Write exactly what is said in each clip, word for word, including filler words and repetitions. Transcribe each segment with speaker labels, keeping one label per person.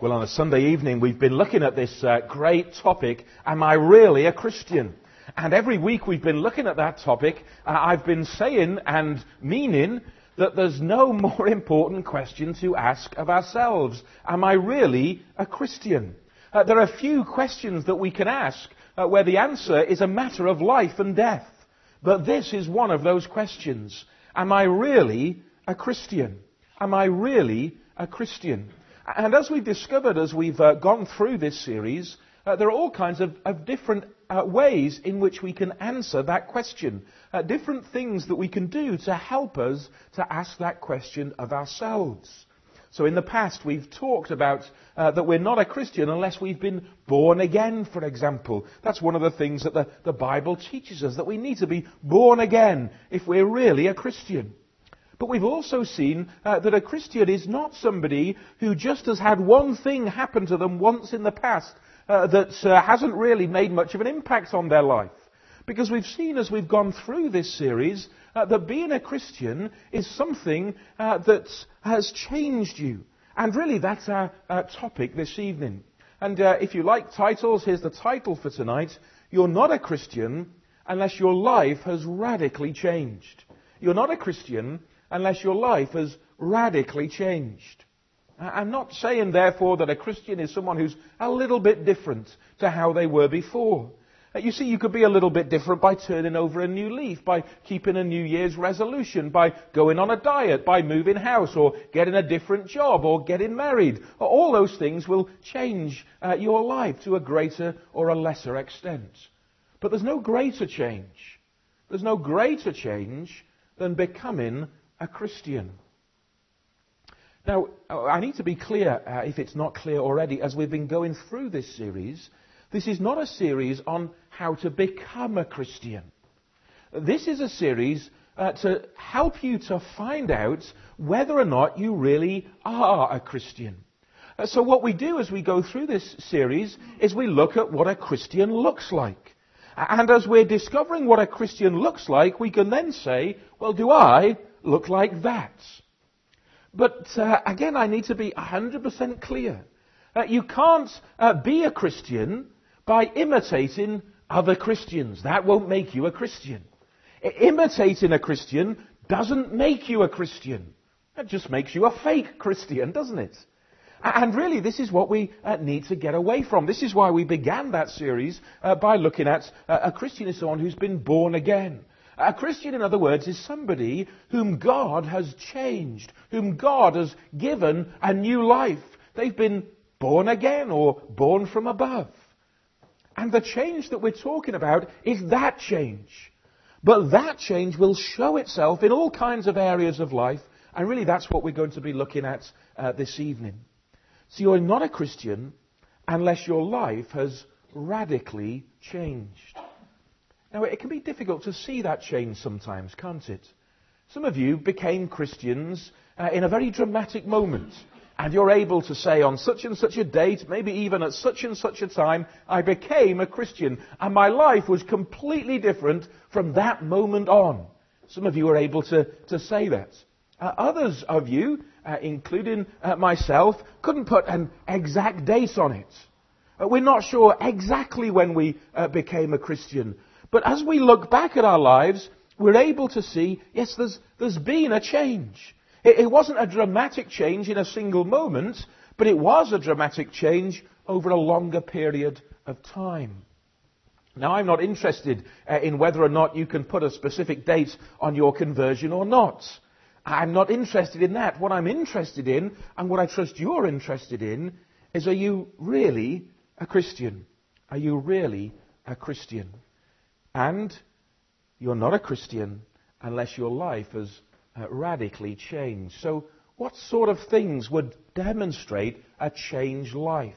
Speaker 1: Well, on a Sunday evening, we've been looking at this uh, great topic, am I really a Christian? And every week we've been looking at that topic. Uh, I've been saying and meaning that there's no more important question to ask of ourselves. Am I really a Christian? Uh, there are few questions that we can ask uh, where the answer is a matter of life and death. But this is one of those questions. Am I really a Christian? Am I really a Christian? And as we've discovered as we've uh, gone through this series, uh, there are all kinds of, of different uh, ways in which we can answer that question. Uh, different things that we can do to help us to ask that question of ourselves. So in the past we've talked about uh, that we're not a Christian unless we've been born again, for example. That's one of the things that the, the Bible teaches us, that we need to be born again if we're really a Christian. But we've also seen uh, that a Christian is not somebody who just has had one thing happen to them once in the past uh, that uh, hasn't really made much of an impact on their life. Because we've seen as we've gone through this series uh, that being a Christian is something uh, that has changed you. And really that's our uh, topic this evening. And uh, if you like titles, here's the title for tonight. You're not a Christian unless your life has radically changed. You're not a Christian unless your life has radically changed. I'm not saying, therefore, that a Christian is someone who's a little bit different to how they were before. You see, you could be a little bit different by turning over a new leaf, by keeping a New Year's resolution, by going on a diet, by moving house, or getting a different job, or getting married. All those things will change uh, your life to a greater or a lesser extent. But there's no greater change. There's no greater change than becoming a Christian. Now, I need to be clear, uh, if it's not clear already, as we've been going through this series, this is not a series on how to become a Christian. This is a series uh, to help you to find out whether or not you really are a Christian. Uh, so what we do as we go through this series is we look at what a Christian looks like. And as we're discovering what a Christian looks like, we can then say, well, do I look like that? But uh, again, I need to be one hundred percent clear. Uh, you can't uh, be a Christian by imitating other Christians. That won't make you a Christian. I- imitating a Christian doesn't make you a Christian. It just makes you a fake Christian, doesn't it? And really, this is what we uh, need to get away from. This is why we began that series uh, by looking at uh, a Christian is someone who's been born again. A Christian, in other words, is somebody whom God has changed, whom God has given a new life. They've been born again or born from above. And the change that we're talking about is that change. But that change will show itself in all kinds of areas of life. And really, that's what we're going to be looking at uh, this evening. So you're not a Christian unless your life has radically changed. Now, it can be difficult to see that change sometimes, can't it? Some of you became Christians uh, in a very dramatic moment. And you're able to say on such and such a date, maybe even at such and such a time, I became a Christian. And my life was completely different from that moment on. Some of you are able to, to say that. Uh, others of you, uh, including uh, myself, couldn't put an exact date on it. Uh, we're not sure exactly when we uh, became a Christian. But as we look back at our lives, we're able to see, yes, there's, there's been a change. It, it wasn't a dramatic change in a single moment, but it was a dramatic change over a longer period of time. Now, I'm not interested uh, in whether or not you can put a specific date on your conversion or not. I'm not interested in that. What I'm interested in, and what I trust you're interested in, is, are you really a Christian? Are you really a Christian? And you're not a Christian unless your life has uh, radically changed. So what sort of things would demonstrate a changed life?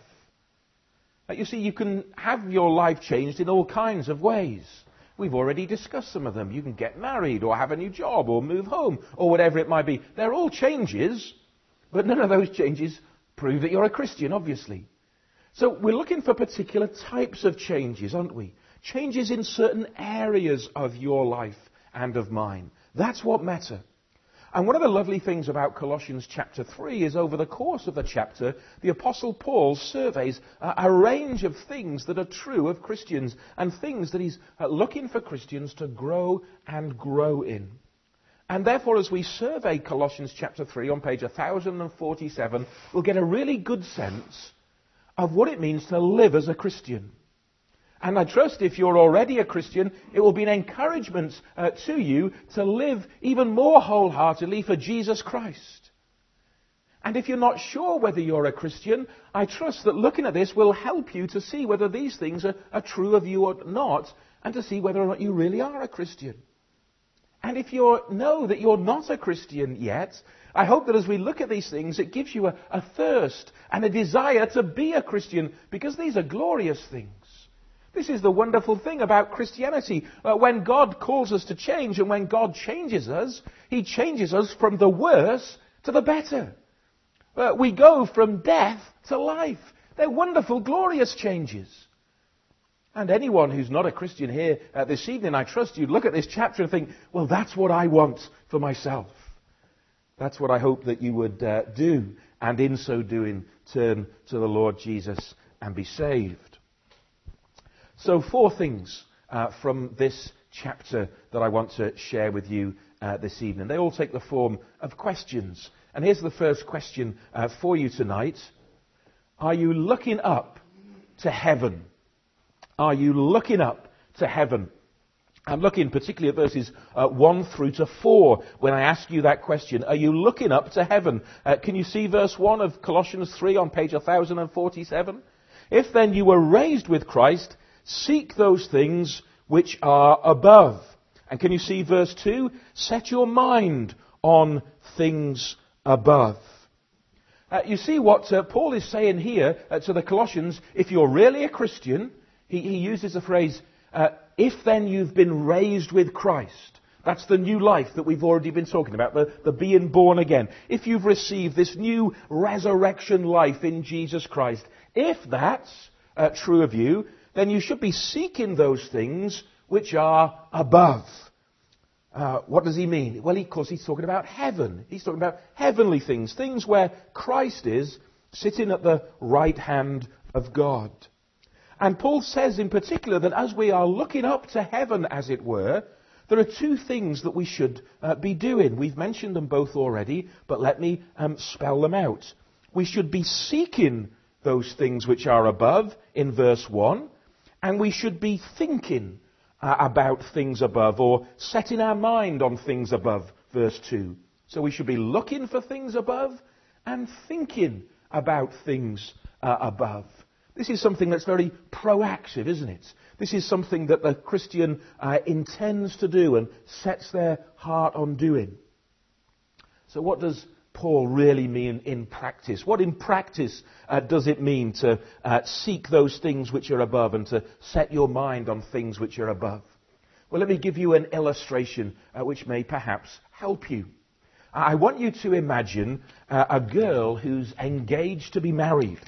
Speaker 1: Uh, you see, you can have your life changed in all kinds of ways. We've already discussed some of them. You can get married or have a new job or move home or whatever it might be. They're all changes, but none of those changes prove that you're a Christian, obviously. So we're looking for particular types of changes, aren't we? Changes in certain areas of your life and of mine. That's what matters. And one of the lovely things about Colossians chapter three is over the course of the chapter, the Apostle Paul surveys a, a range of things that are true of Christians and things that he's uh, looking for Christians to grow and grow in. And therefore, as we survey Colossians chapter three on page one thousand forty-seven, we'll get a really good sense of what it means to live as a Christian. And I trust if you're already a Christian, it will be an encouragement uh, to you to live even more wholeheartedly for Jesus Christ. And if you're not sure whether you're a Christian, I trust that looking at this will help you to see whether these things are, are true of you or not, and to see whether or not you really are a Christian. And if you know that you're not a Christian yet, I hope that as we look at these things, it gives you a, a thirst and a desire to be a Christian, because these are glorious things. This is the wonderful thing about Christianity. Uh, when God calls us to change, and when God changes us, He changes us from the worse to the better. Uh, we go from death to life. They're wonderful, glorious changes. And anyone who's not a Christian here uh, this evening, I trust you'd look at this chapter and think, well, that's what I want for myself. That's what I hope that you would uh, do, and in so doing, turn to the Lord Jesus and be saved. So four things uh, from this chapter that I want to share with you uh, this evening. They all take the form of questions. And here's the first question uh, for you tonight. Are you looking up to heaven? Are you looking up to heaven? I'm looking particularly at verses uh, one through to four when I ask you that question. Are you looking up to heaven? Uh, can you see verse one of Colossians three on page one thousand forty-seven? If then you were raised with Christ, seek those things which are above. And can you see verse two? Set your mind on things above. Uh, you see what uh, Paul is saying here uh, to the Colossians. If you're really a Christian, he, he uses the phrase, uh, if then you've been raised with Christ. That's the new life that we've already been talking about, the, the being born again. If you've received this new resurrection life in Jesus Christ, if that's uh, true of you, then you should be seeking those things which are above. Uh, what does he mean? Well, of course, he's talking about heaven. He's talking about heavenly things, things where Christ is sitting at the right hand of God. And Paul says in particular that as we are looking up to heaven, as it were, there are two things that we should uh, be doing. We've mentioned them both already, but let me um, spell them out. We should be seeking those things which are above in verse one. And we should be thinking uh, about things above, or setting our mind on things above, verse two. So we should be looking for things above and thinking about things uh, above. This is something that's very proactive, isn't it? This is something that the Christian uh, intends to do and sets their heart on doing. So what does Paul really mean in practice? What in practice uh, does it mean to uh, seek those things which are above and to set your mind on things which are above? Well, let me give you an illustration uh, which may perhaps help you. I want you to imagine uh, a girl who's engaged to be married.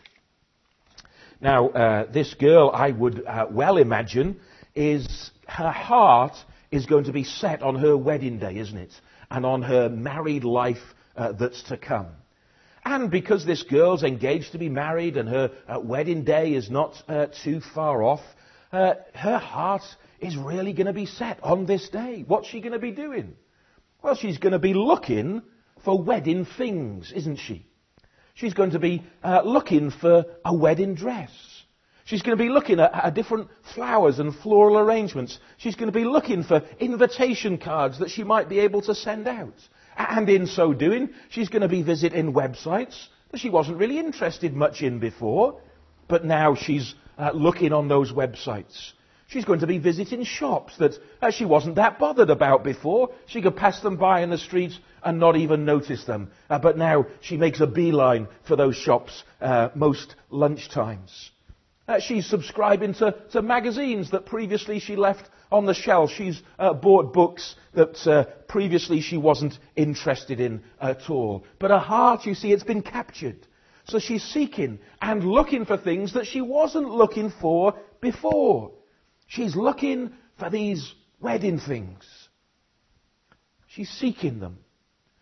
Speaker 1: Now, uh, this girl, I would uh, well imagine, is her heart is going to be set on her wedding day, isn't it? And on her married life Uh, that's to come. And because this girl's engaged to be married and her uh, wedding day is not uh, too far off, uh, her heart is really going to be set on this day. What's she going to be doing? Well, she's going to be looking for wedding things, isn't she? She's going to be uh, looking for a wedding dress. She's going to be looking at, at different flowers and floral arrangements. She's going to be looking for invitation cards that she might be able to send out. And in so doing, she's going to be visiting websites that she wasn't really interested much in before, but now she's uh, looking on those websites. She's going to be visiting shops that uh, she wasn't that bothered about before. She could pass them by in the streets and not even notice them. Uh, but now she makes a beeline for those shops uh, most lunchtimes. Uh, she's subscribing to, to magazines that previously she left on the shelf. She's uh, bought books that uh, previously she wasn't interested in at all. But her heart, you see, it's been captured. So she's seeking and looking for things that she wasn't looking for before. She's looking for these wedding things. She's seeking them.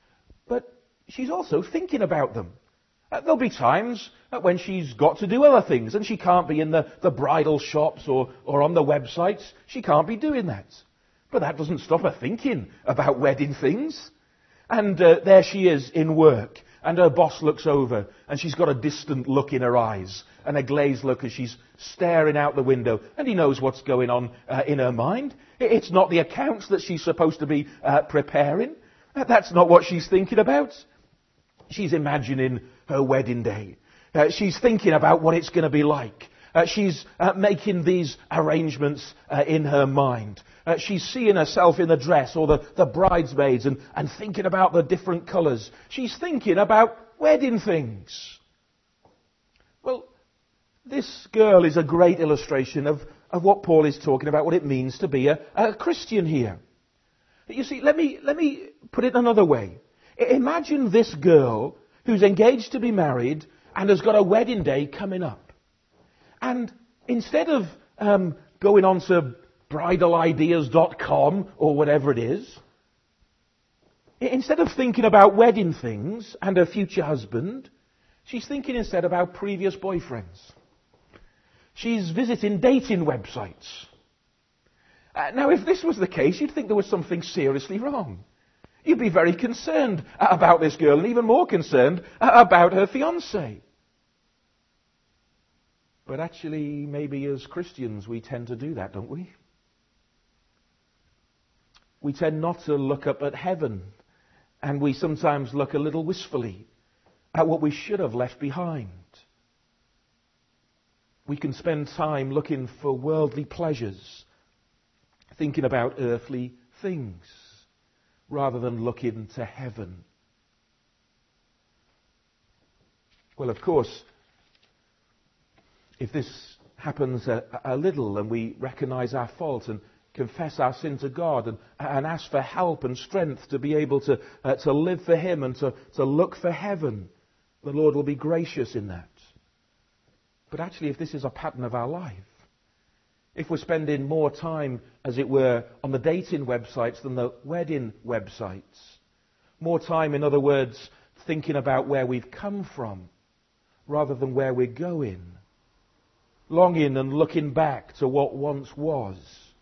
Speaker 1: but she's also thinking about them. Uh, there'll be times uh, when she's got to do other things and she can't be in the, the bridal shops or, or on the websites. She can't be doing that. But that doesn't stop her thinking about wedding things. And uh, there she is in work, and her boss looks over and she's got a distant look in her eyes and a glazed look as she's staring out the window, and he knows what's going on uh, in her mind. It's not the accounts that she's supposed to be uh, preparing. That's not what she's thinking about. She's imagining her wedding day. Uh, she's thinking about what it's going to be like. Uh, she's uh, making these arrangements uh, in her mind. Uh, she's seeing herself in the dress or the, the bridesmaids and, and thinking about the different colours. She's thinking about wedding things. Well, this girl is a great illustration of, of what Paul is talking about, what it means to be a, a Christian here. You see, let me, let me put it another way. Imagine this girl who's engaged to be married and has got a wedding day coming up. And instead of um, going on to bridal ideas dot com or whatever it is, instead of thinking about wedding things and her future husband, she's thinking instead about previous boyfriends. She's visiting dating websites. Uh, now, if this was the case, you'd think there was something seriously wrong. You'd be very concerned about this girl, and even more concerned about her fiancé. But actually, maybe as Christians, we tend to do that, don't we? We tend not to look up at heaven, and we sometimes look a little wistfully at what we should have left behind. We can spend time looking for worldly pleasures, thinking about earthly things, rather than looking to heaven. Well, of course, if this happens a, a little and we recognize our fault and confess our sin to God and, and ask for help and strength to be able to, uh, to live for Him and to, to look for heaven, the Lord will be gracious in that. But actually, if this is a pattern of our life, if we're spending more time, as it were, on the dating websites than the wedding websites, more time, in other words, thinking about where we've come from rather than where we're going, longing and looking back to what once was,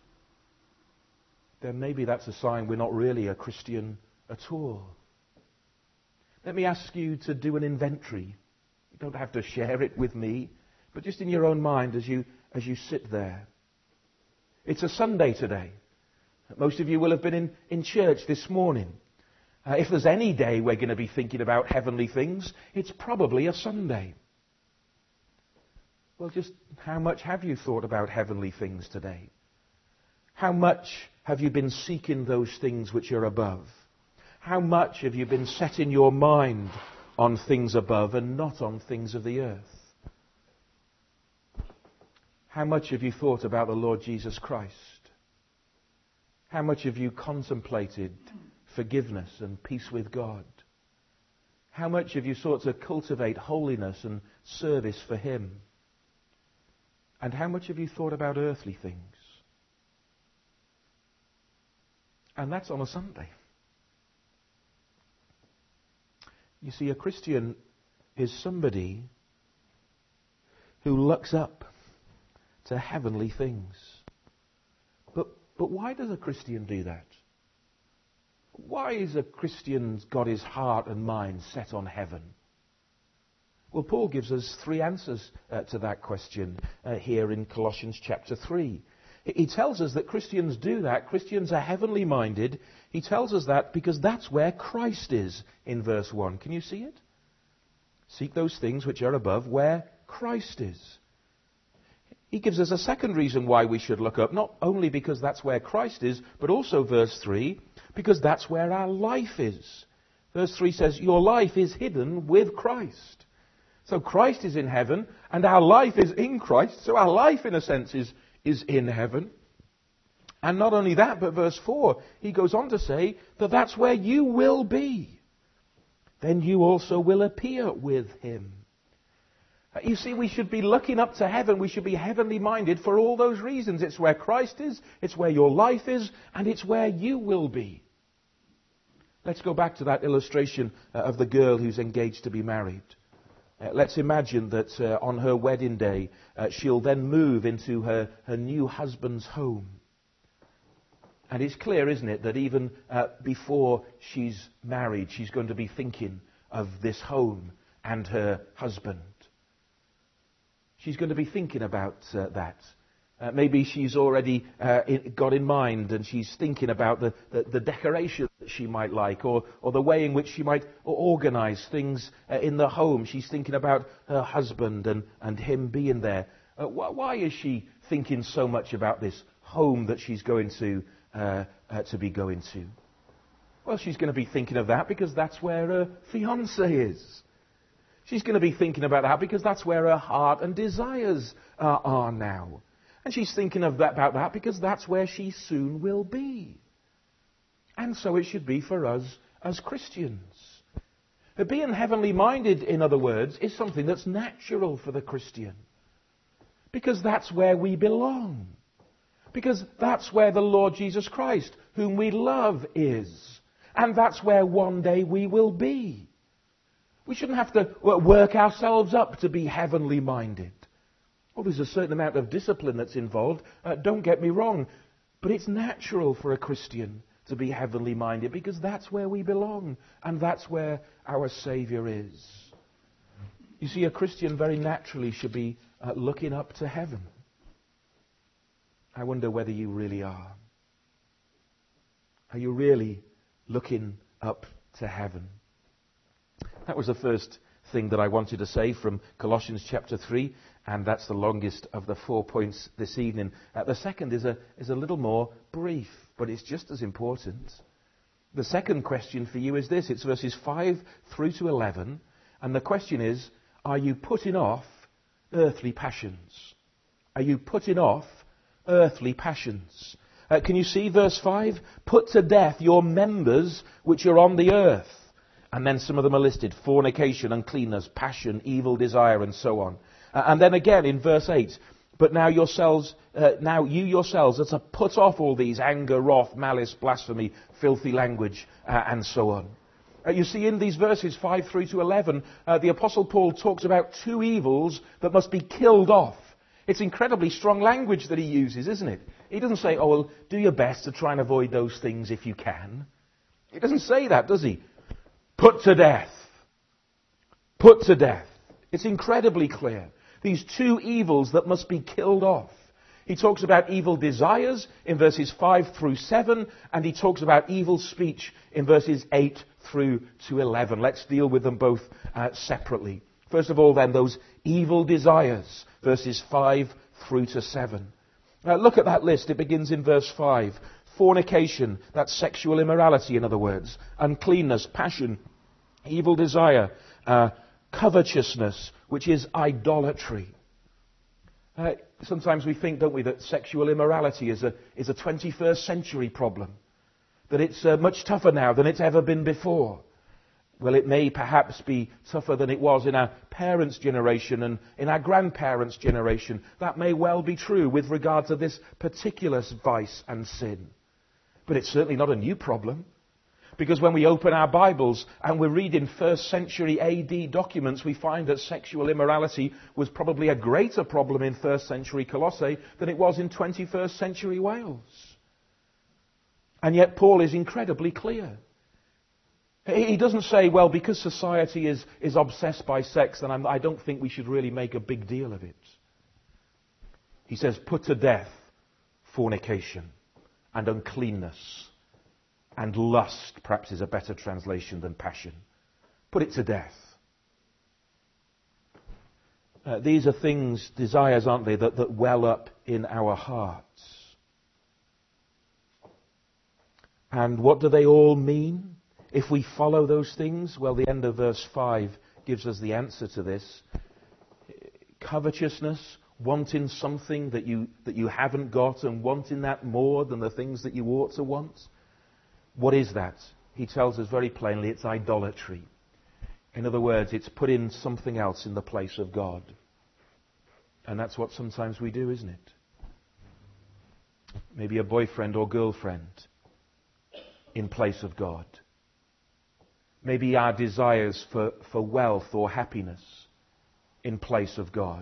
Speaker 1: then maybe that's a sign we're not really a Christian at all. Let me ask you to do an inventory. You don't have to share it with me, but just in your own mind as you as you sit there. It's a Sunday today. Most of you will have been in, in church this morning. Uh, if there's any day we're going to be thinking about heavenly things, it's probably a Sunday. Well, just how much have you thought about heavenly things today? How much have you been seeking those things which are above? How much have you been setting your mind on things above and not on things of the earth? How much have you thought about the Lord Jesus Christ? How much have you contemplated forgiveness and peace with God? How much have you sought to cultivate holiness and service for Him? And how much have you thought about earthly things? And that's on a Sunday. You see, a Christian is somebody who looks up to heavenly things. But, but why does a Christian do that? Why is a Christian got his heart and mind set on heaven? Well, Paul gives us three answers uh, to that question uh, here in Colossians chapter three. He tells us that Christians do that. Christians are heavenly minded. He tells us that because that's where Christ is in verse one. Can you see it? Seek those things which are above where Christ is. He gives us a second reason why we should look up, not only because that's where Christ is, but also verse three, because that's where our life is. Verse three says, your life is hidden with Christ. So Christ is in heaven, and our life is in Christ, so our life, in a sense, is, is in heaven. And not only that, but verse four, he goes on to say that that's where you will be. Then you also will appear with Him. You see, we should be looking up to heaven. We should be heavenly minded for all those reasons. It's where Christ is, it's where your life is, and it's where you will be. Let's go back to that illustration uh, of the girl who's engaged to be married. Uh, let's imagine that uh, on her wedding day, uh, she'll then move into her, her new husband's home. And it's clear, isn't it, that even uh, before she's married, she's going to be thinking of this home and her husband. She's going to be thinking about uh, that. Uh, maybe she's already uh, in, got in mind and she's thinking about the, the, the decoration that she might like, or, or the way in which she might organize things uh, in the home. She's thinking about her husband and, and him being there. Uh, wh- why is she thinking so much about this home that she's going to, uh, uh, to be going to? Well, she's going to be thinking of that because that's where her fiancé is. She's going to be thinking about that because that's where her heart and desires uh, are now. And she's thinking of that, about that because that's where she soon will be. And so it should be for us as Christians. Being heavenly minded, in other words, is something that's natural for the Christian. Because that's where we belong. Because that's where the Lord Jesus Christ, whom we love, is. And that's where one day we will be. We shouldn't have to work ourselves up to be heavenly minded. Well, there's a certain amount of discipline that's involved, uh, don't get me wrong, but it's natural for a Christian to be heavenly minded because that's where we belong and that's where our Saviour is. You see, a Christian very naturally should be uh, looking up to heaven. I wonder whether you really are. Are you really looking up to heaven? That was the first thing that I wanted to say from Colossians chapter three, and that's the longest of the four points this evening. Uh, the second is a, is a little more brief, but it's just as important. The second question for you is this. It's verses five through to eleven, and the question is, are you putting off earthly passions? Are you putting off earthly passions? Uh, can you see verse five? Put to death your members which are on the earth. And then some of them are listed: fornication, uncleanness, passion, evil desire, and so on. Uh, and then again in verse eight, but now yourselves, uh, now you yourselves are to put off all these: anger, wrath, malice, blasphemy, filthy language, uh, and so on. Uh, you see, in these verses five through to eleven, uh, the Apostle Paul talks about two evils that must be killed off. It's incredibly strong language that he uses, isn't it? He doesn't say, oh, well, do your best to try and avoid those things if you can. He doesn't say that, does he? Put to death. Put to death. It's incredibly clear. These two evils that must be killed off. He talks about evil desires in verses five through seven, and he talks about evil speech in verses eight through to eleven. Let's deal with them both uh, separately. First of all, then, those evil desires, verses five through to seven. Now, look at that list. It begins in verse five. Fornication, that's sexual immorality, in other words. Uncleanness, passion, evil desire, uh, covetousness, which is idolatry. Uh, sometimes we think, don't we, that sexual immorality is a, is a twenty-first century problem. That it's uh, much tougher now than it's ever been before. Well, it may perhaps be tougher than it was in our parents' generation and in our grandparents' generation. That may well be true with regard to this particular vice and sin. But it's certainly not a new problem. Because when we open our Bibles and we read in first century A D documents, we find that sexual immorality was probably a greater problem in first century Colossae than it was in twenty-first century Wales. And yet Paul is incredibly clear. He doesn't say, well, because society is, is obsessed by sex, then I'm, I don't think we should really make a big deal of it. He says, put to death fornication and uncleanness and lust, perhaps is a better translation than passion. Put it to death. Uh, these are things, desires, aren't they, that, that well up in our hearts. And what do they all mean? If we follow those things, well, the end of verse five gives us the answer to this. Covetousness, wanting something that you, that you haven't got and wanting that more than the things that you ought to want. What is that? He tells us very plainly it's idolatry. In other words, it's putting something else in the place of God. And that's what sometimes we do, isn't it? Maybe a boyfriend or girlfriend in place of God. maybe our desires for, for wealth or happiness in place of God.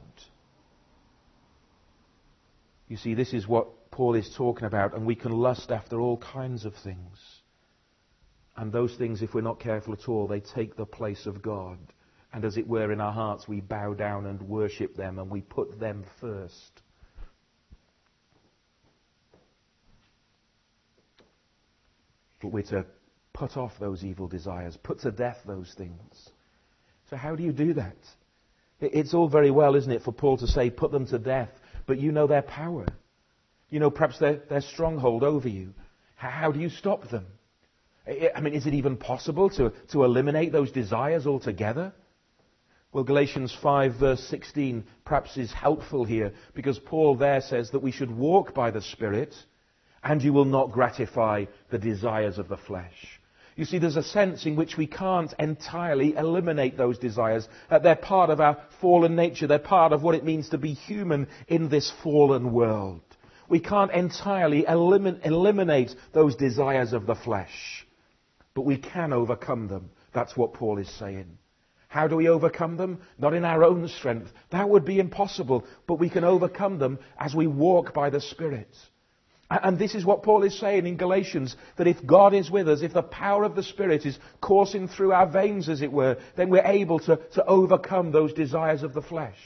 Speaker 1: You see, this is what Paul is talking about, and we can lust after all kinds of things. And those things, if we're not careful at all, they take the place of God. And as it were, in our hearts, we bow down and worship them, and we put them first. But we're to put off those evil desires, put to death those things. So how do you do that? It's all very well, isn't it, for Paul to say, put them to death, but you know their power. You know perhaps their, their stronghold over you. How, how do you stop them? I mean, is it even possible to, to eliminate those desires altogether? Well, Galatians five verse sixteen perhaps is helpful here, because Paul there says that we should walk by the Spirit, and you will not gratify the desires of the flesh. You see, there's a sense in which we can't entirely eliminate those desires. Uh, they're part of our fallen nature. They're part of what it means to be human in this fallen world. We can't entirely elim- eliminate those desires of the flesh, but we can overcome them. That's what Paul is saying. How do we overcome them? Not in our own strength. That would be impossible, but we can overcome them as we walk by the Spirit. And this is what Paul is saying in Galatians, that if God is with us, if the power of the Spirit is coursing through our veins, as it were, then we're able to, to overcome those desires of the flesh.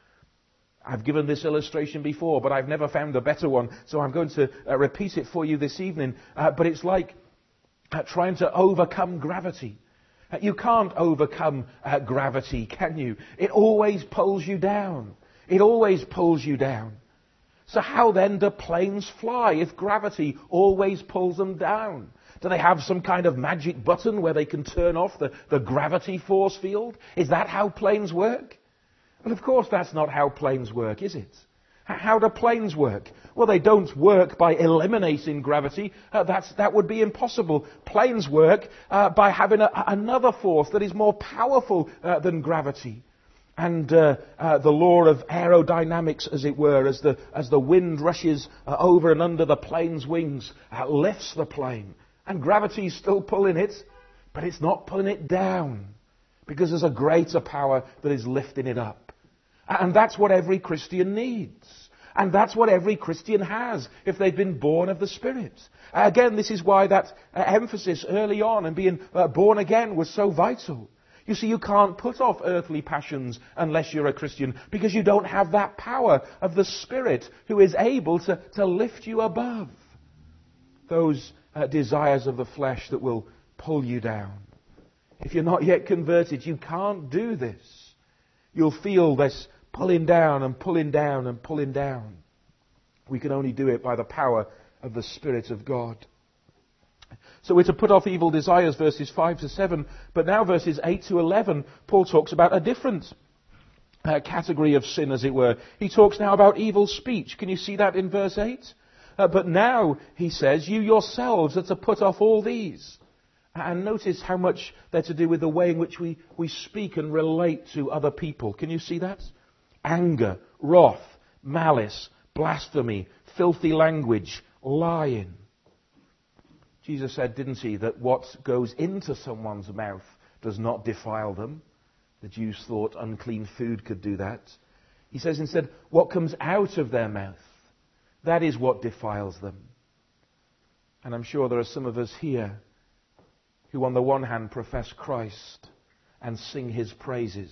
Speaker 1: I've given this illustration before, but I've never found a better one, so I'm going to uh, repeat it for you this evening. Uh, but it's like uh, trying to overcome gravity. Uh, you can't overcome uh, gravity, can you? It always pulls you down. It always pulls you down. So how then do planes fly if gravity always pulls them down? Do they have some kind of magic button where they can turn off the, the gravity force field? Is that how planes work? Well, of course that's not how planes work, is it? How do planes work? Well, they don't work by eliminating gravity. Uh, that's, that would be impossible. Planes work uh, by having a, another force that is more powerful uh, than gravity. And uh, uh, the law of aerodynamics, as it were, as the, as the wind rushes uh, over and under the plane's wings, uh, lifts the plane. And gravity's still pulling it, but it's not pulling it down, because there's a greater power that is lifting it up. And that's what every Christian needs. And that's what every Christian has, if they've been born of the Spirit. Uh, again, this is why that uh, emphasis early on and being uh, born again was so vital. You see, you can't put off earthly passions unless you're a Christian, because you don't have that power of the Spirit who is able to, to lift you above those uh, desires of the flesh that will pull you down. If you're not yet converted, you can't do this. You'll feel this pulling down and pulling down and pulling down. We can only do it by the power of the Spirit of God. So we're to put off evil desires, verses five to seven. But now verses eight to eleven, Paul talks about a different uh, category of sin, as it were. He talks now about evil speech. Can you see that in verse eight? Uh, but now, he says, you yourselves are to put off all these. And notice how much they're to do with the way in which we, we speak and relate to other people. Can you see that? Anger, wrath, malice, blasphemy, filthy language, lying. Jesus said, didn't he, that what goes into someone's mouth does not defile them. The Jews thought unclean food could do that. He says instead, what comes out of their mouth, that is what defiles them. And I'm sure there are some of us here who on the one hand profess Christ and sing his praises,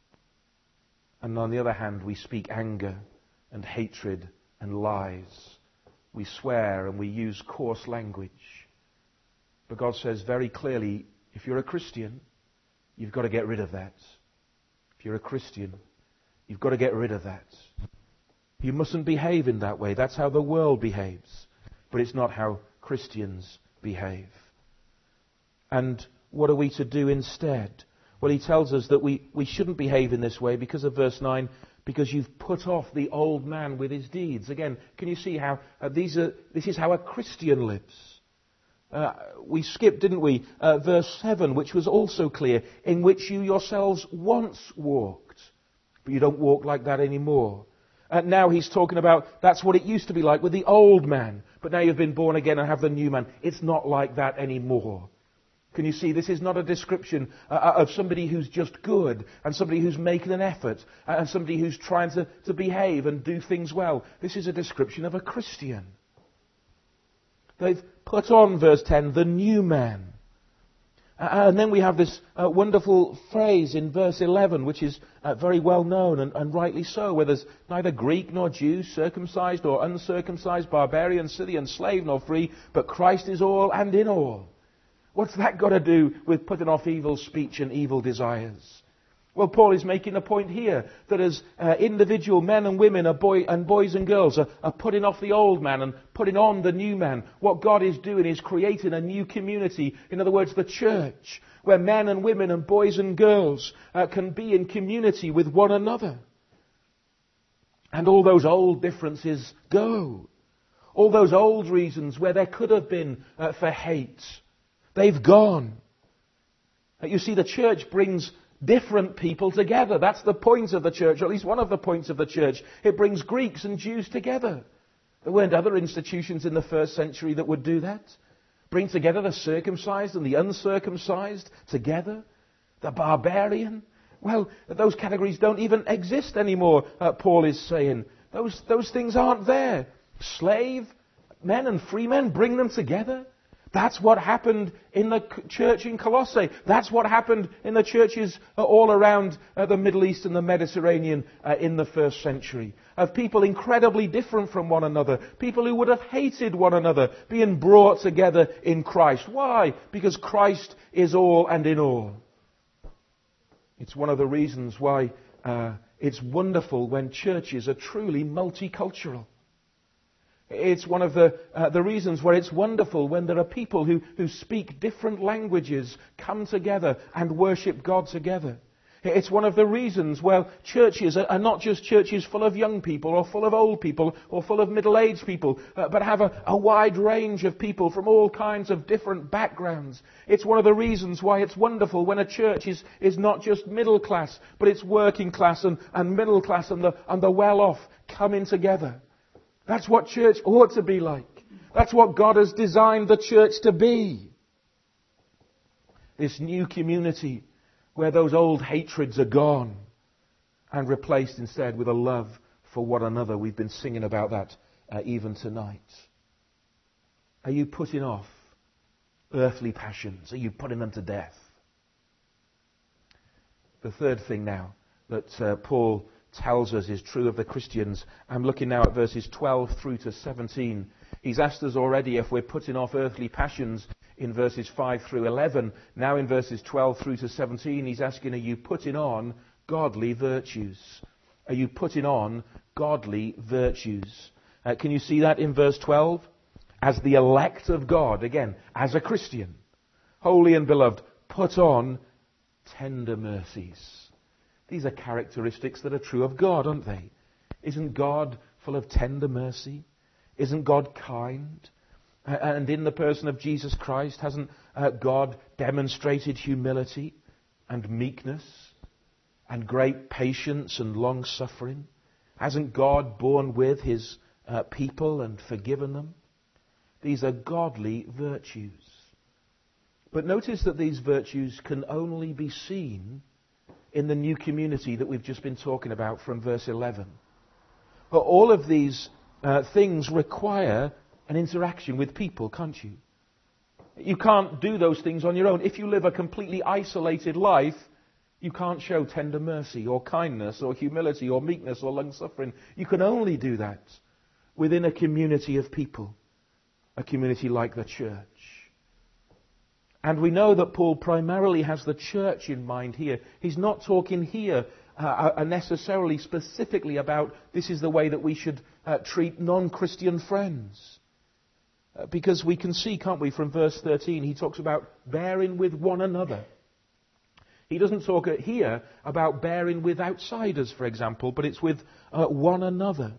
Speaker 1: and on the other hand we speak anger and hatred and lies. We swear and we use coarse language. But God says very clearly, if you're a Christian, you've got to get rid of that. If you're a Christian, you've got to get rid of that. You mustn't behave in that way. That's how the world behaves. But it's not how Christians behave. And what are we to do instead? Well, he tells us that we, we shouldn't behave in this way because of verse nine, because you've put off the old man with his deeds. Again, can you see how uh, these are, this is how a Christian lives? Uh, we skipped, didn't we, uh, verse seven, which was also clear, in which you yourselves once walked, but you don't walk like that anymore. Uh, now he's talking about that's what it used to be like with the old man, but now you've been born again and have the new man. It's not like that anymore. Can you see? This is not a description uh, of somebody who's just good and somebody who's making an effort and somebody who's trying to, to behave and do things well. This is a description of a Christian. They've put on, verse ten, the new man. Uh, and then we have this uh, wonderful phrase in verse eleven, which is uh, very well known, and, and rightly so, where there's neither Greek nor Jew, circumcised or uncircumcised, barbarian, Scythian, slave nor free, but Christ is all and in all. What's that got to do with putting off evil speech and evil desires? Well, Paul is making a point here that as uh, individual men and women are boy, and boys and girls are, are putting off the old man and putting on the new man, what God is doing is creating a new community. In other words, the church, where men and women and boys and girls uh, can be in community with one another. And all those old differences go. All those old reasons where there could have been uh, for hate, they've gone. Uh, you see, the church brings different people together. That's the point of the church, or at least one of the points of the church. It brings Greeks and Jews together. There weren't other institutions in the first century that would do that. Bring together the circumcised and the uncircumcised together. The barbarian. Well, those categories don't even exist anymore, uh, Paul is saying. Those, those things aren't there. Slave, men and free men, bring them together. That's what happened in the church in Colossae. That's what happened in the churches all around uh, the Middle East and the Mediterranean uh, in the first century. Of people incredibly different from one another. People who would have hated one another being brought together in Christ. Why? Because Christ is all and in all. It's one of the reasons why uh, it's wonderful when churches are truly multicultural. It's one of the uh, the reasons where it's wonderful when there are people who, who speak different languages come together and worship God together. It's one of the reasons where churches are, are not just churches full of young people or full of old people or full of middle-aged people, uh, but have a, a wide range of people from all kinds of different backgrounds. It's one of the reasons why it's wonderful when a church is, is not just middle class, but it's working class and, and middle class and the, and the well-off coming together. That's what church ought to be like. That's what God has designed the church to be. This new community where those old hatreds are gone and replaced instead with a love for one another. We've been singing about that uh, even tonight. Are you putting off earthly passions? Are you putting them to death? The third thing now that uh, Paul tells us is true of the Christians. I'm looking now at verses twelve through to seventeen. He's asked us already if we're putting off earthly passions in verses five through eleven. Now in verses twelve through to seventeen, he's asking, are you putting on godly virtues? Are you putting on godly virtues? Uh, can you see that in verse twelve? As the elect of God, again, as a Christian, holy and beloved, put on tender mercies. These are characteristics that are true of God, aren't they? Isn't God full of tender mercy? Isn't God kind? And in the person of Jesus Christ, hasn't uh, God demonstrated humility and meekness and great patience and long-suffering? Hasn't God borne with his uh, people and forgiven them? These are godly virtues. But notice that these virtues can only be seen in the new community that we've just been talking about from verse eleven. But all of these uh, things require an interaction with people, can't you? You can't do those things on your own. If you live a completely isolated life, you can't show tender mercy or kindness or humility or meekness or long-suffering. You can only do that within a community of people, a community like the church. And we know that Paul primarily has the church in mind here. He's not talking here uh, necessarily specifically about this is the way that we should uh, treat non-Christian friends. Uh, because we can see, can't we, from verse thirteen, he talks about bearing with one another. He doesn't talk here about bearing with outsiders, for example, but it's with uh, one another.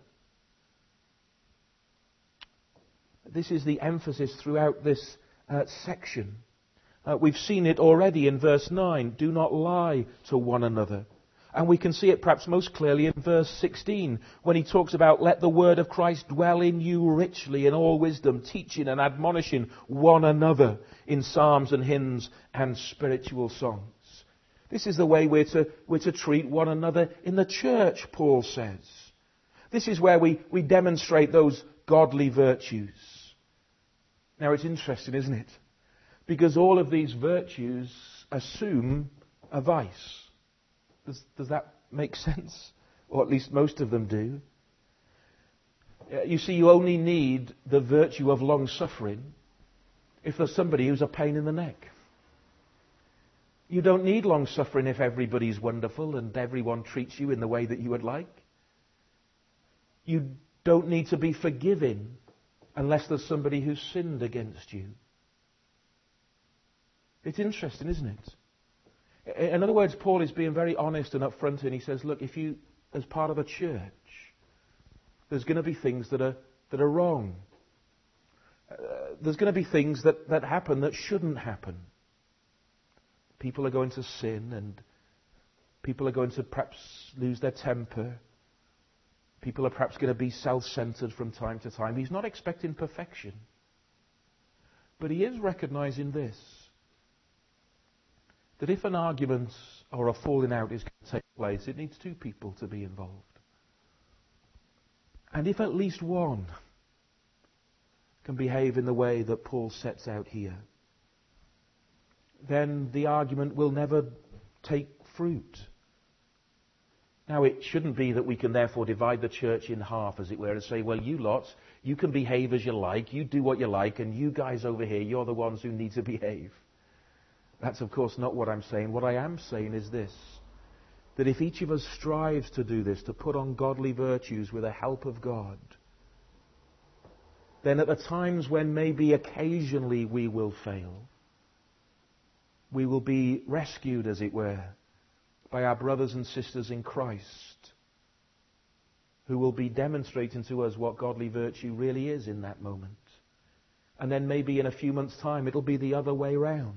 Speaker 1: This is the emphasis throughout this uh, section. Uh, we've seen it already in verse nine. Do not lie to one another. And we can see it perhaps most clearly in verse sixteen, when he talks about, let the word of Christ dwell in you richly in all wisdom, teaching and admonishing one another in psalms and hymns and spiritual songs. This is the way we're to, we're to treat one another in the church, Paul says. This is where we, we demonstrate those godly virtues. Now it's interesting, isn't it? Because all of these virtues assume a vice. Does, does that make sense? Or at least most of them do. You see, you only need the virtue of long-suffering if there's somebody who's a pain in the neck. You don't need long-suffering if everybody's wonderful and everyone treats you in the way that you would like. You don't need to be forgiving unless there's somebody who's sinned against you. It's interesting, isn't it? In other words, Paul is being very honest and upfront, and he says, look, if you, as part of a church, there's going to be things that are that are wrong. Uh, there's going to be things that, that happen that shouldn't happen. People are going to sin, and people are going to perhaps lose their temper. People are perhaps going to be self-centered from time to time. He's not expecting perfection. But he is recognizing this, that if an argument or a falling out is going to take place, it needs two people to be involved. And if at least one can behave in the way that Paul sets out here, then the argument will never take fruit. Now, it shouldn't be that we can therefore divide the church in half, as it were, and say, well, you lot, you can behave as you like, you do what you like, and you guys over here, you're the ones who need to behave. That's, of course, not what I'm saying. What I am saying is this, that if each of us strives to do this, to put on godly virtues with the help of God, then at the times when maybe occasionally we will fail, we will be rescued, as it were, by our brothers and sisters in Christ, who will be demonstrating to us what godly virtue really is in that moment. And then maybe in a few months' time it'll be the other way round.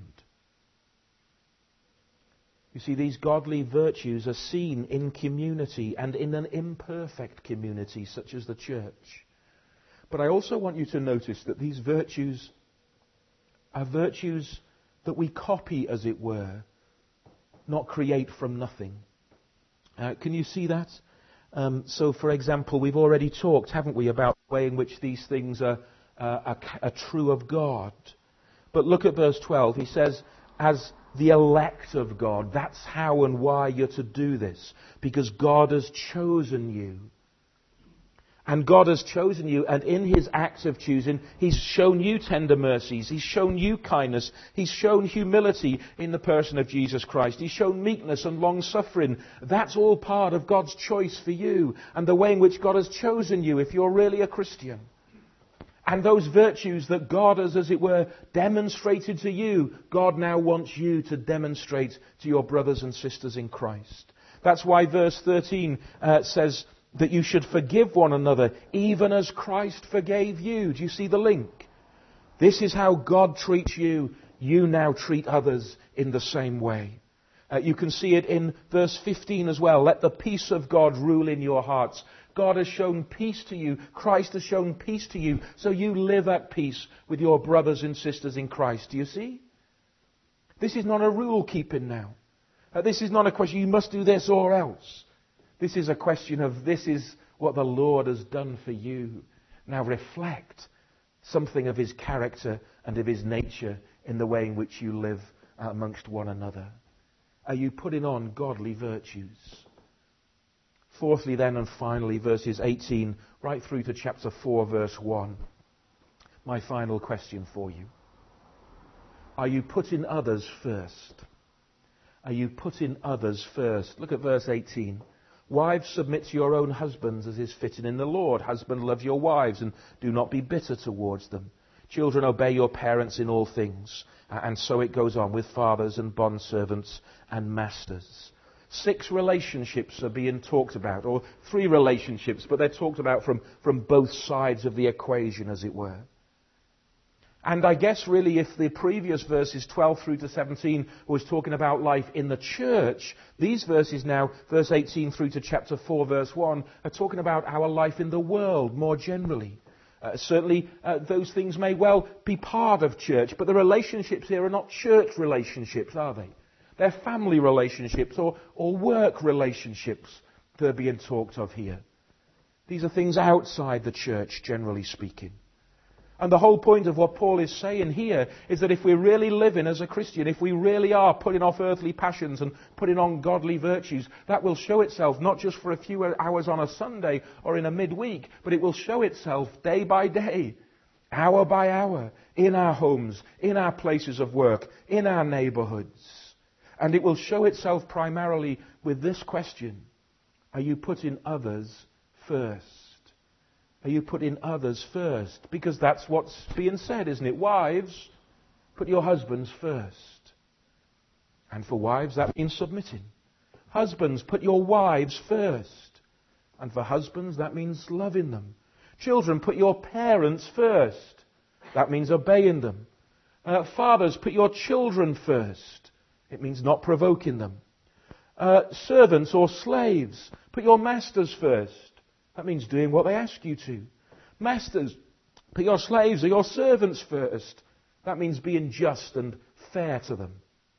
Speaker 1: You see, these godly virtues are seen in community, and in an imperfect community such as the church. But I also want you to notice that these virtues are virtues that we copy, as it were, not create from nothing. Uh, can you see that? Um, so, for example, we've already talked, haven't we, about the way in which these things are, uh, are, are true of God. But look at verse twelve. He says, as the elect of God, that's how and why you're to do this. Because God has chosen you. And God has chosen you, and in his acts of choosing, he's shown you tender mercies. He's shown you kindness. He's shown humility in the person of Jesus Christ. He's shown meekness and long-suffering. That's all part of God's choice for you, and the way in which God has chosen you if you're really a Christian. And those virtues that God has, as it were, demonstrated to you, God now wants you to demonstrate to your brothers and sisters in Christ. That's why verse thirteen uh, says that you should forgive one another, even as Christ forgave you. Do you see the link? This is how God treats you. You now treat others in the same way. Uh, you can see it in verse fifteen as well. Let the peace of God rule in your hearts. God has shown peace to you. Christ has shown peace to you. So you live at peace with your brothers and sisters in Christ. Do you see? This is not a rule keeping now. Uh, this is not a question, you must do this or else. This is a question of, this is what the Lord has done for you. Now reflect something of his character and of his nature in the way in which you live amongst one another. Are you putting on godly virtues? Fourthly then and finally, verses eighteen right through to chapter four, verse one. My final question for you. Are you putting others first? Are you putting others first? Look at verse eighteen. Wives, submit to your own husbands as is fitting in the Lord. Husbands, love your wives and do not be bitter towards them. Children, obey your parents in all things. And so it goes on with fathers and bondservants and masters. Six relationships are being talked about, or three relationships, but they're talked about from, from both sides of the equation, as it were. And I guess really if the previous verses twelve through to seventeen was talking about life in the church, these verses now, verse eighteen through to chapter four, verse one, are talking about our life in the world more generally. Uh, certainly uh, those things may well be part of church, but the relationships here are not church relationships, are they? They're family relationships or, or work relationships that are being talked of here. These are things outside the church, generally speaking. And the whole point of what Paul is saying here is that if we're really living as a Christian, if we really are putting off earthly passions and putting on godly virtues, that will show itself not just for a few hours on a Sunday or in a midweek, but it will show itself day by day, hour by hour, in our homes, in our places of work, in our neighborhoods. And it will show itself primarily with this question: are you putting others first? Are you putting others first? Because that's what's being said, isn't it? Wives, put your husbands first. And for wives, that means submitting. Husbands, put your wives first. And for husbands, that means loving them. Children, put your parents first. That means obeying them. Uh, fathers, put your children first. It means not provoking them. Uh, servants or slaves, put your masters first. That means doing what they ask you to. Masters, put your slaves or your servants first. That means being just and fair to them.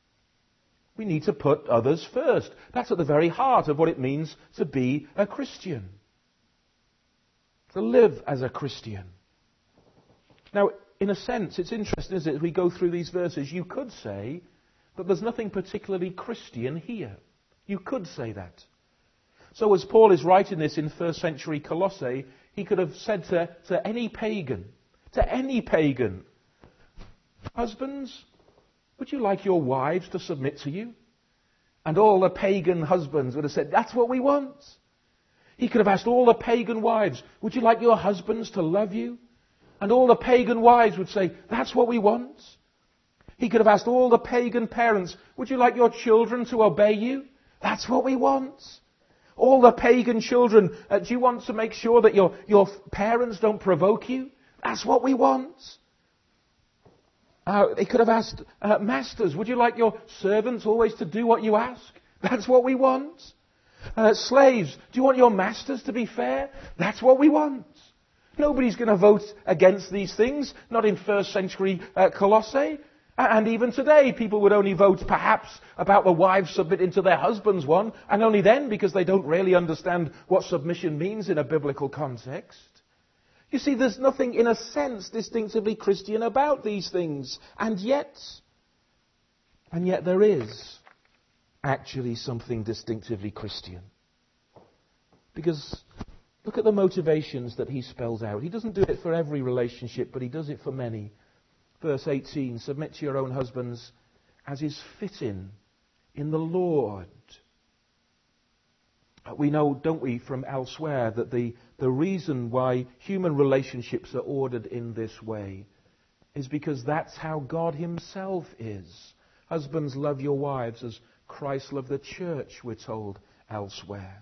Speaker 1: We need to put others first. That's at the very heart of what it means to be a Christian. To live as a Christian. Now, in a sense, it's interesting, isn't it, as we go through these verses, you could say that there's nothing particularly Christian here. You could say that. So as Paul is writing this in first century Colossae, he could have said to, to any pagan, to any pagan, husbands, would you like your wives to submit to you? And all the pagan husbands would have said, that's what we want. He could have asked all the pagan wives, would you like your husbands to love you? And all the pagan wives would say, that's what we want. He could have asked all the pagan parents, would you like your children to obey you? That's what we want. All the pagan children, uh, do you want to make sure that your, your parents don't provoke you? That's what we want. Uh, they could have asked, uh, masters, would you like your servants always to do what you ask? That's what we want. Uh, slaves, do you want your masters to be fair? That's what we want. Nobody's going to vote against these things, not in first century uh, Colossae. And even today, people would only vote perhaps about the wives submitting to their husbands one, and only then because they don't really understand what submission means in a biblical context. You see, there's nothing in a sense distinctively Christian about these things. And yet, and yet there is actually something distinctively Christian. Because look at the motivations that he spells out. He doesn't do it for every relationship, but he does it for many. Verse eighteen, submit to your own husbands as is fitting in the Lord. We know, don't we, from elsewhere that the, the reason why human relationships are ordered in this way is because that's how God himself is. Husbands, love your wives as Christ loved the church, we're told elsewhere.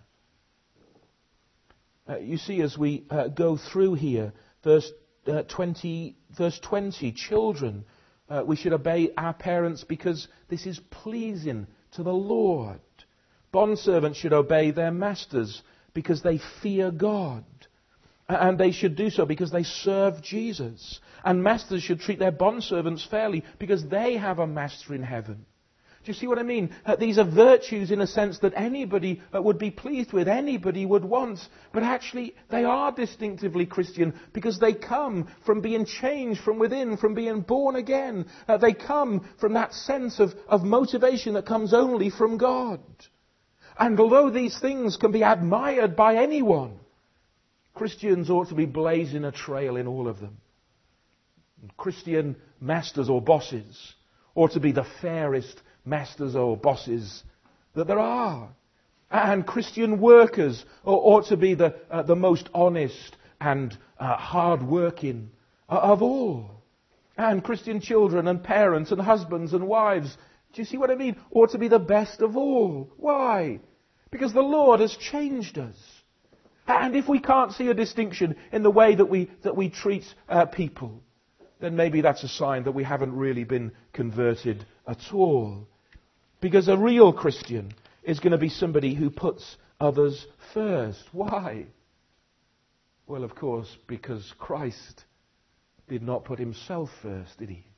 Speaker 1: Uh, you see, as we uh, go through here, verse Uh, twenty, verse twenty, children, uh, we should obey our parents because this is pleasing to the Lord. Bondservants should obey their masters because they fear God. And they should do so because they serve Jesus. And masters should treat their bondservants fairly because they have a master in heaven. Do you see what I mean? Uh, these are virtues in a sense that anybody uh, would be pleased with, anybody would want. But actually, they are distinctively Christian because they come from being changed from within, from being born again. Uh, they come from that sense of, of motivation that comes only from God. And although these things can be admired by anyone, Christians ought to be blazing a trail in all of them. Christian masters or bosses ought to be the fairest masters or bosses that there are. And Christian workers ought to be the, uh, the most honest and uh, hard-working uh, of all. And Christian children and parents and husbands and wives, do you see what I mean? Ought to be the best of all. Why? Because the Lord has changed us. And if we can't see a distinction in the way that we, that we treat uh, people, then maybe that's a sign that we haven't really been converted at all. Because a real Christian is going to be somebody who puts others first. Why? Well, of course, because Christ did not put himself first, did he?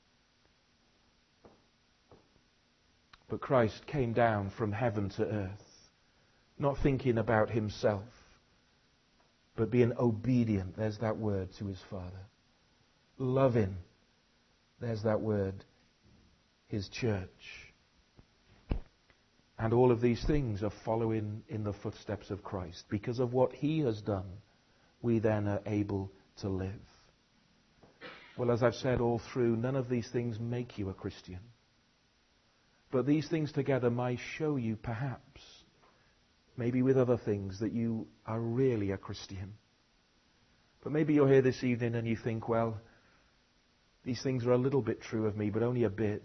Speaker 1: But Christ came down from heaven to earth, not thinking about himself, but being obedient, there's that word, to his Father. Loving, there's that word, his church. And all of these things are following in the footsteps of Christ. Because of what he has done, we then are able to live. Well, as I've said all through, none of these things make you a Christian. But these things together might show you, perhaps, maybe with other things, that you are really a Christian. But maybe you're here this evening and you think, well, these things are a little bit true of me, but only a bit.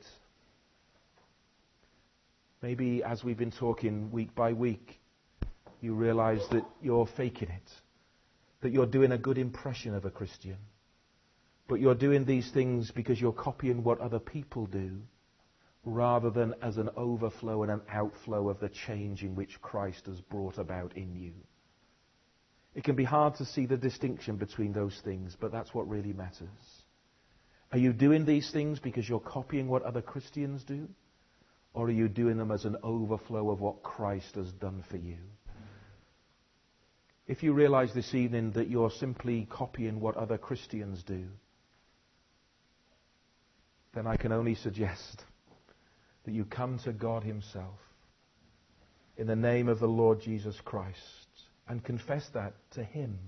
Speaker 1: Maybe as we've been talking week by week, you realize that you're faking it, that you're doing a good impression of a Christian, but you're doing these things because you're copying what other people do, rather than as an overflow and an outflow of the change in which Christ has brought about in you. It can be hard to see the distinction between those things, but that's what really matters. Are you doing these things because you're copying what other Christians do? Or are you doing them as an overflow of what Christ has done for you? If you realize this evening that you're simply copying what other Christians do, then I can only suggest that you come to God himself in the name of the Lord Jesus Christ and confess that to him.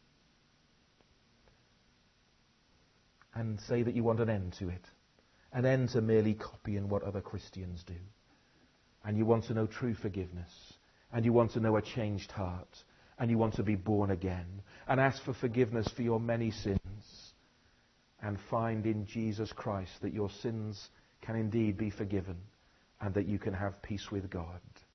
Speaker 1: And say that you want an end to it. An end to merely copying what other Christians do. And you want to know true forgiveness. And you want to know a changed heart. And you want to be born again. And ask for forgiveness for your many sins. And find in Jesus Christ that your sins can indeed be forgiven. And that you can have peace with God.